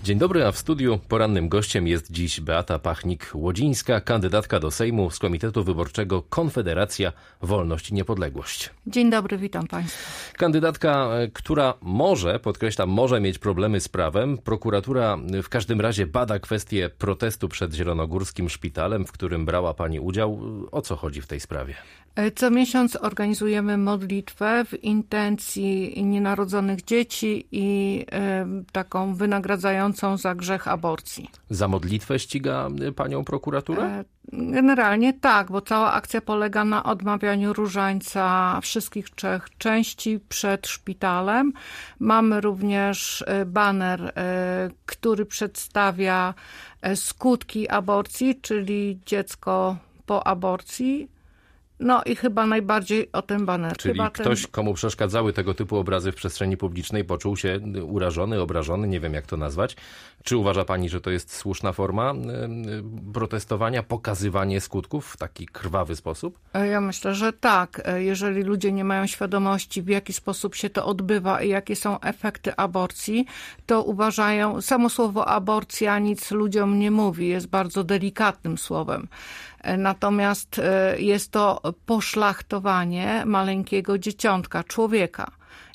Dzień dobry, a w studiu porannym gościem jest dziś Beata Pachnik-Łodzińska, kandydatka do Sejmu z Komitetu Wyborczego Konfederacja Wolność i Niepodległość. Dzień dobry, witam Państwa. Kandydatka, która może, podkreślam, może mieć problemy z prawem. Prokuratura w każdym razie bada kwestię protestu przed Zielonogórskim Szpitalem, w którym brała Pani udział. O co chodzi w tej sprawie? Co miesiąc organizujemy modlitwę w intencji nienarodzonych dzieci i taką wynagradzającą za grzech aborcji. Za modlitwę ściga Panią prokuratura? Generalnie tak, bo cała akcja polega na odmawianiu różańca wszystkich 3 części przed szpitalem. Mamy również baner, który przedstawia skutki aborcji, czyli dziecko po aborcji. No i chyba najbardziej o tym banerze. Czyli ktoś, komu przeszkadzały tego typu obrazy w przestrzeni publicznej, poczuł się urażony, obrażony, nie wiem jak to nazwać. Czy uważa Pani, że to jest słuszna forma protestowania, pokazywanie skutków w taki krwawy sposób? Ja myślę, że tak. Jeżeli ludzie nie mają świadomości, w jaki sposób się to odbywa i jakie są efekty aborcji, to uważają, samo słowo aborcja nic ludziom nie mówi, jest bardzo delikatnym słowem. Natomiast jest to poszlachtowanie maleńkiego dzieciątka, człowieka.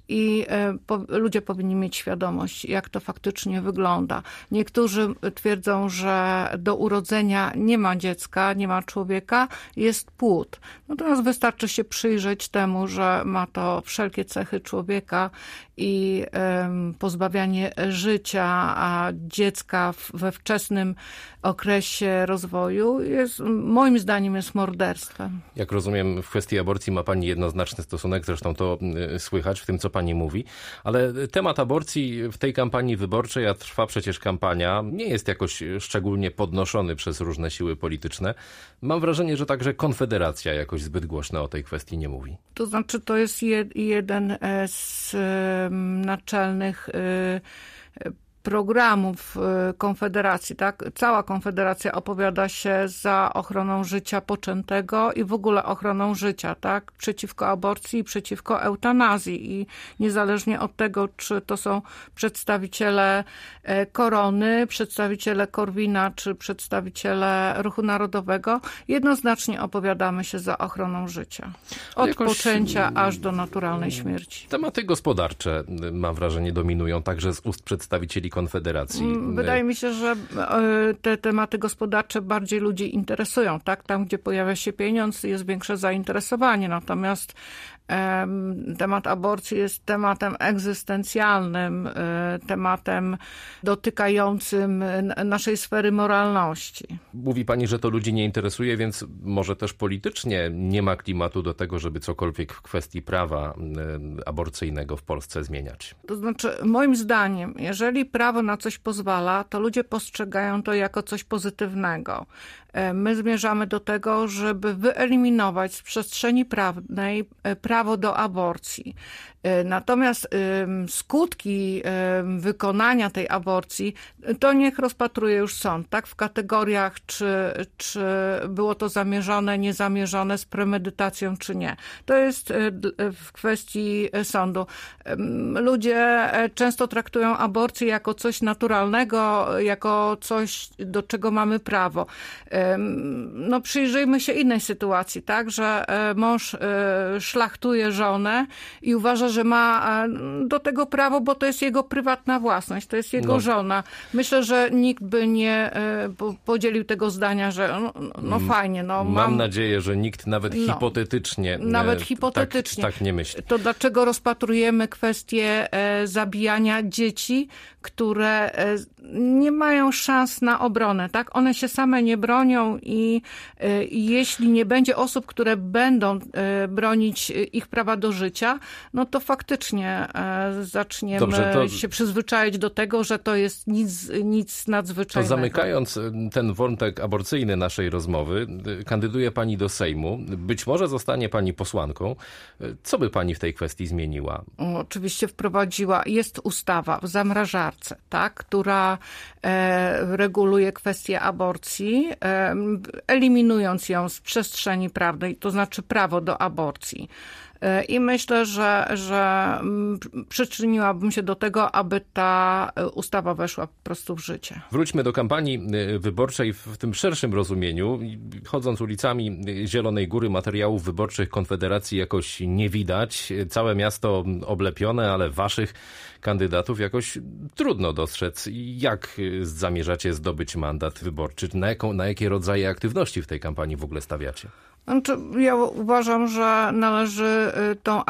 I ludzie powinni mieć świadomość, jak to faktycznie wygląda. Niektórzy twierdzą, że do urodzenia nie ma dziecka, nie ma człowieka, jest płód. Natomiast wystarczy się przyjrzeć temu, że ma to wszelkie cechy człowieka i pozbawianie życia a dziecka we wczesnym okresie rozwoju jest, moim zdaniem, jest morderstwem. Jak rozumiem, w kwestii aborcji ma Pani jednoznaczny stosunek, zresztą to słychać w tym, co Pani mówi, ale temat aborcji w tej kampanii wyborczej, a trwa przecież kampania, nie jest jakoś szczególnie podnoszony przez różne siły polityczne. Mam wrażenie, że także Konfederacja jakoś zbyt głośno o tej kwestii nie mówi. To znaczy, to jest jeden z naczelnych programów Konfederacji, tak? Cała Konfederacja opowiada się za ochroną życia poczętego i w ogóle ochroną życia, tak? Przeciwko aborcji i przeciwko eutanazji i niezależnie od tego, czy to są przedstawiciele Korony, przedstawiciele Korwina, czy przedstawiciele Ruchu Narodowego, jednoznacznie opowiadamy się za ochroną życia. Od poczęcia aż do naturalnej śmierci. Tematy gospodarcze, mam wrażenie, dominują także z ust przedstawicieli Konfederacji. Wydaje mi się, że te tematy gospodarcze bardziej ludzi interesują, tak? Tam, gdzie pojawia się pieniądz, jest większe zainteresowanie. Natomiast temat aborcji jest tematem egzystencjalnym, tematem dotykającym naszej sfery moralności. Mówi Pani, że to ludzi nie interesuje, więc może też politycznie nie ma klimatu do tego, żeby cokolwiek w kwestii prawa aborcyjnego w Polsce zmieniać. To znaczy, moim zdaniem, jeżeli prawo na coś pozwala, to ludzie postrzegają to jako coś pozytywnego. My zmierzamy do tego, żeby wyeliminować z przestrzeni prawnej prawo do aborcji. Natomiast skutki wykonania tej aborcji to niech rozpatruje już sąd, tak? W kategoriach, czy było to zamierzone, niezamierzone, z premedytacją, czy nie. To jest w kwestii sądu. Ludzie często traktują aborcję jako coś naturalnego, jako coś, do czego mamy prawo. No, przyjrzyjmy się innej sytuacji, tak? Że mąż szlachtuje żonę i uważa, że ma do tego prawo, bo to jest jego prywatna własność, to jest jego żona. Myślę, że nikt by nie podzielił tego zdania, że fajnie. Mam nadzieję, że nikt nawet hipotetycznie tak nie myśli. To dlaczego rozpatrujemy kwestię zabijania dzieci, które nie mają szans na obronę, tak? One się same nie bronią i jeśli nie będzie osób, które będą bronić ich prawa do życia, no to faktycznie zaczniemy się przyzwyczaić do tego, że to jest nic nadzwyczajnego. To zamykając ten wątek aborcyjny naszej rozmowy, kandyduje Pani do Sejmu. Być może zostanie Pani posłanką. Co by Pani w tej kwestii zmieniła? Oczywiście jest ustawa w zamrażarce, tak, która reguluje kwestię aborcji, eliminując ją z przestrzeni prawnej, to znaczy prawo do aborcji. I myślę, że przyczyniłabym się do tego, aby ta ustawa weszła po prostu w życie. Wróćmy do kampanii wyborczej w tym szerszym rozumieniu. Chodząc ulicami Zielonej Góry, materiałów wyborczych Konfederacji jakoś nie widać. Całe miasto oblepione, ale waszych kandydatów jakoś trudno dostrzec. Jak zamierzacie zdobyć mandat wyborczy? Na jakie rodzaje aktywności w tej kampanii w ogóle stawiacie? Znaczy, ja uważam, że należy tą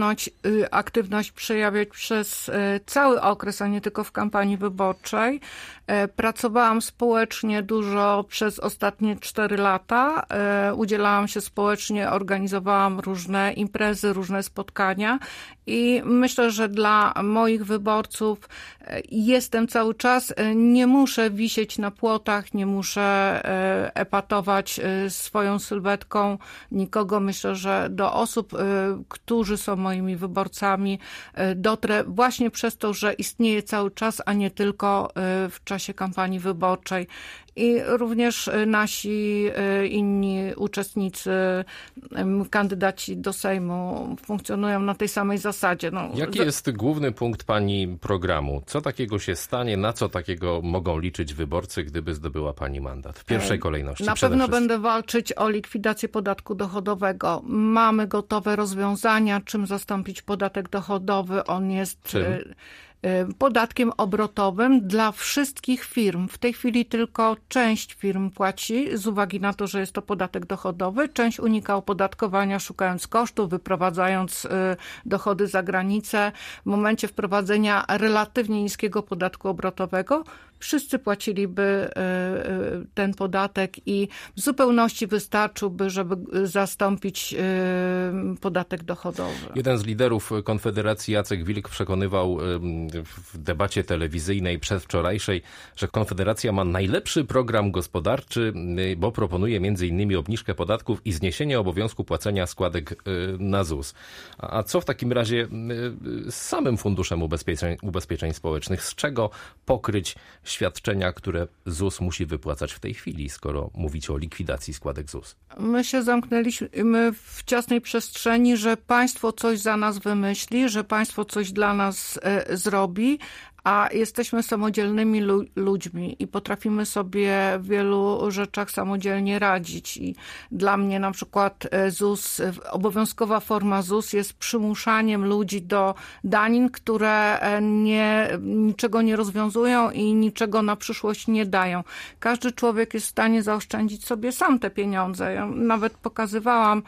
aktywność przejawiać przez cały okres, a nie tylko w kampanii wyborczej. Pracowałam społecznie dużo przez ostatnie 4 lata. Udzielałam się społecznie, organizowałam różne imprezy, różne spotkania i myślę, że dla moich wyborców jestem cały czas. Nie muszę wisieć na płotach, nie muszę epatować swoją sylwetką nikogo. Myślę, że do osób, którzy są moimi wyborcami, dotrę właśnie przez to, że istnieje cały czas, a nie tylko w czasie kampanii wyborczej. I również nasi inni uczestnicy, kandydaci do Sejmu funkcjonują na tej samej zasadzie. Jaki jest główny punkt pani programu? Co takiego się stanie? Na co takiego mogą liczyć wyborcy, gdyby zdobyła pani mandat? W pierwszej kolejności. Na pewno będę walczyć o likwidację podatku dochodowego. Mamy gotowe rozwiązania, czym zastąpić podatek dochodowy. On jest podatkiem obrotowym dla wszystkich firm. W tej chwili tylko część firm płaci z uwagi na to, że jest to podatek dochodowy. Część unika opodatkowania, szukając kosztów, wyprowadzając dochody za granicę. W momencie wprowadzenia relatywnie niskiego podatku obrotowego wszyscy płaciliby ten podatek i w zupełności wystarczyłby, żeby zastąpić podatek dochodowy. Jeden z liderów Konfederacji, Jacek Wilk, przekonywał w debacie telewizyjnej przedwczorajszej, że Konfederacja ma najlepszy program gospodarczy, bo proponuje m.in. obniżkę podatków i zniesienie obowiązku płacenia składek na ZUS. A co w takim razie z samym Funduszem Ubezpieczeń Społecznych? Z czego pokryć świadczenia, które ZUS musi wypłacać w tej chwili, skoro mówicie o likwidacji składek ZUS? My się zamknęliśmy w ciasnej przestrzeni, że państwo coś za nas wymyśli, że państwo coś dla nas zrobi, a jesteśmy samodzielnymi ludźmi i potrafimy sobie w wielu rzeczach samodzielnie radzić. I dla mnie na przykład ZUS, obowiązkowa forma ZUS jest przymuszaniem ludzi do danin, które niczego nie rozwiązują i niczego na przyszłość nie dają. Każdy człowiek jest w stanie zaoszczędzić sobie sam te pieniądze. Ja nawet pokazywałam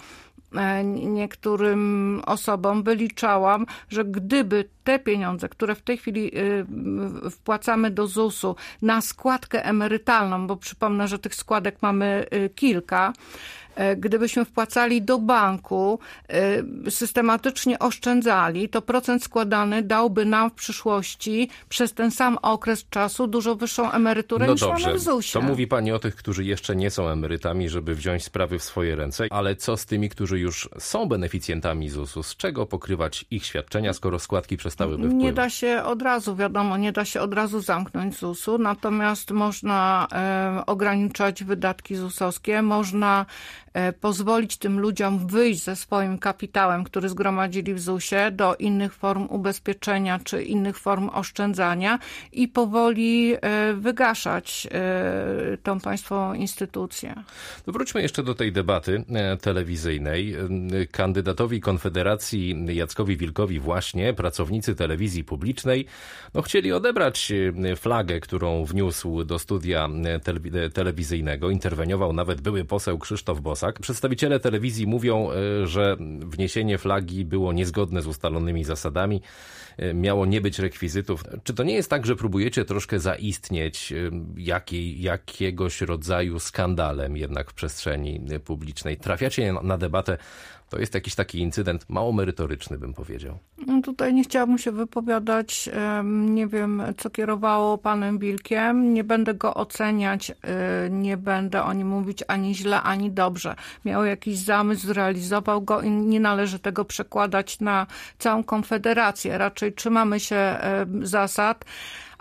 niektórym osobom, wyliczałam, że gdyby te pieniądze, które w tej chwili wpłacamy do ZUS-u na składkę emerytalną, bo przypomnę, że tych składek mamy kilka, gdybyśmy wpłacali do banku, systematycznie oszczędzali, to procent składany dałby nam w przyszłości przez ten sam okres czasu dużo wyższą emeryturę niż mamy w ZUS-ie. To mówi pani o tych, którzy jeszcze nie są emerytami, żeby wziąć sprawy w swoje ręce, ale co z tymi, którzy już są beneficjentami ZUS-u? Z czego pokrywać ich świadczenia, skoro składki przestałyby wpływać? Nie da się od razu, wiadomo, nie da się od razu zamknąć ZUS-u, natomiast można ograniczać wydatki ZUS-owskie, można pozwolić tym ludziom wyjść ze swoim kapitałem, który zgromadzili w ZUS-ie, do innych form ubezpieczenia czy innych form oszczędzania i powoli wygaszać tą państwową instytucję. Wróćmy jeszcze do tej debaty telewizyjnej. Kandydatowi Konfederacji Jackowi Wilkowi właśnie pracownicy telewizji publicznej chcieli odebrać flagę, którą wniósł do studia telewizyjnego. Interweniował nawet były poseł Krzysztof Bosak. Przedstawiciele telewizji mówią, że wniesienie flagi było niezgodne z ustalonymi zasadami, miało nie być rekwizytów. Czy to nie jest tak, że próbujecie troszkę zaistnieć jakiegoś rodzaju skandalem jednak w przestrzeni publicznej? Trafiacie na debatę, to jest jakiś taki incydent mało merytoryczny, bym powiedział. Tutaj nie chciałabym się wypowiadać, nie wiem, co kierowało panem Wilkiem, nie będę go oceniać, nie będę o nim mówić ani źle, ani dobrze. Miał jakiś zamysł, zrealizował go i nie należy tego przekładać na całą Konfederację. Raczej trzymamy się zasad,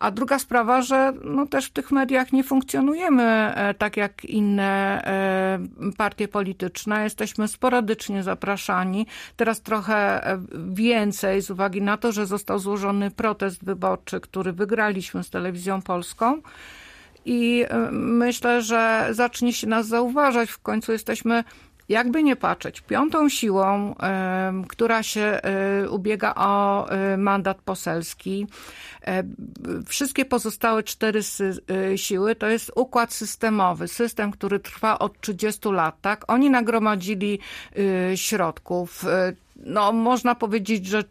A druga sprawa, że też w tych mediach nie funkcjonujemy tak jak inne partie polityczne. Jesteśmy sporadycznie zapraszani. Teraz trochę więcej z uwagi na to, że został złożony protest wyborczy, który wygraliśmy z Telewizją Polską. I myślę, że zacznie się nas zauważać. W końcu jesteśmy, jakby nie patrzeć, piątą siłą, która się ubiega o mandat poselski. Wszystkie pozostałe 4 siły to jest układ systemowy, system, który trwa od 30 lat. Tak? Oni nagromadzili środków. Można powiedzieć, że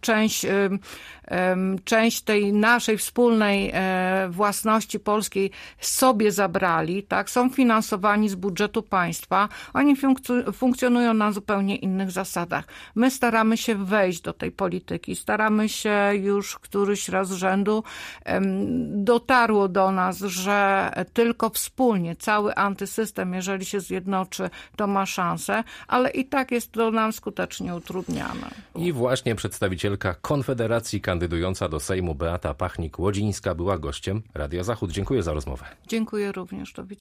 część tej naszej wspólnej własności polskiej sobie zabrali, tak? Są finansowani z budżetu państwa. Oni funkcjonują na zupełnie innych zasadach. My staramy się wejść do tej polityki. Staramy się już któryś raz z rzędu. Dotarło do nas, że tylko wspólnie cały antysystem, jeżeli się zjednoczy, to ma szansę, ale i tak jest to nam skutecznie utrudniane. I właśnie przedstawicielka Konfederacji kandydująca do Sejmu Beata Pachnik-Łodzińska była gościem Radia Zachód. Dziękuję za rozmowę. Dziękuję również. Do widzenia.